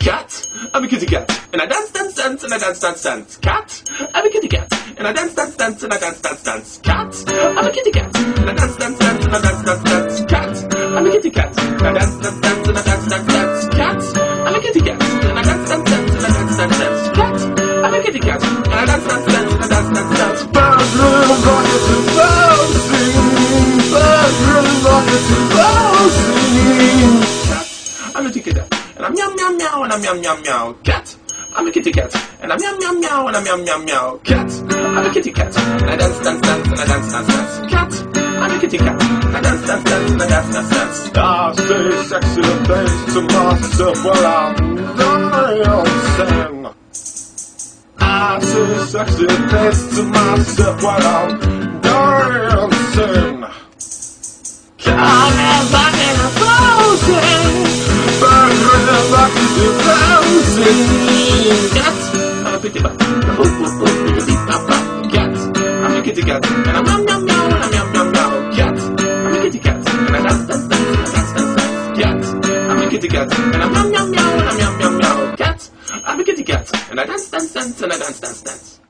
Cat, I'm a kitty cat, and I dance, dance, dance, and I dance, dance, dance. Cat, I'm a kitty cat, and I dance, dance, dance, and I dance, dance, dance. Cat, I'm a kitty cat, and I dance, dance, dance, and I dance, dance, dance. Cat, I'm a kitty cat, and I dance, dance, dance, and I dance, dance, dance. Cat, I'm a kitty cat, and I dance, dance, dance, and I dance, dance, dance. Cat, I'm a kitty cat, and I dance, dance, dance, and I dance, dance, dance. Birds really want you to bouncing. Birds really want you to bouncing. Cat, I'm a kitty cat, and I'm meow meow meow, and I'm meow meow meow. Cat, I'm a kitty cat, and I'm meow meow meow, and I'm meow meow meow. Cat, I'm a kitty cat, and I dance, dance, dance, and I dance, dance, dance. Cat, I'm a kitty cat, and I dance, dance, dance, and I dance, dance, dance. I say sexy things to myself while I'm dancing. I say sexy things to myself while I'm dancing. I'm back in a thousand, but really back to the bouncing. Cat, I'm a kitty cat, cat, I'm a kitty cat, and I'm meow meow meow, and I'm meow meow meow. Cat, I'm a kitty cat, and I dance dance dance, and I dance dance dance. Cat, I'm a kitty cat, and I'm meow meow meow, and I'm meow meow meow. Cat, I'm a kitty cat, and I dance dance dance, and I dance dance dance.